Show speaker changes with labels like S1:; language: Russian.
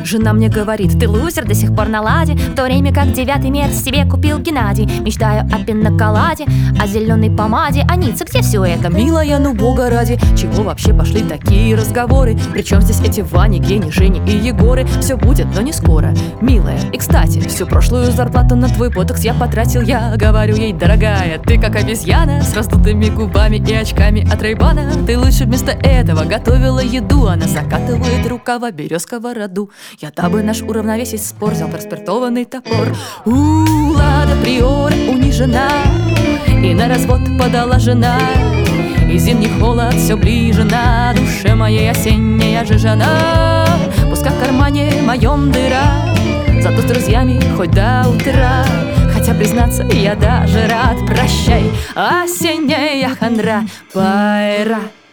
S1: Жена мне говорит: ты лузер, до сих пор на ладе, в то время как 9-й месяц себе купил Геннадий. Мечтаю о пинаколаде, о зеленой помаде. А Ницца, где все это?
S2: Милая, ну бога ради, чего вообще пошли такие разговоры? Причем здесь эти Вани, Гени, Жени и Егоры? Все будет, но не скоро, милая. И кстати, всю прошлую зарплату на твой ботокс я потратил. Я говорю ей: дорогая, ты как обезьяна с раздутыми губами и очками от Рейбана. Ты лучше вместо этого готовила еду. Она закатывает рукава, берет сковороду. Я, дабы наш уравновесить спор, взял проспиртованный топор. Лада Приора унижена, и на развод подала жена. И зимний холод все ближе, на душе моей осенняя жижана. Пускай в кармане моем дыра, зато с друзьями хоть до утра. Хотя, признаться, я даже рад. Прощай, осенняя хандра. Пайра.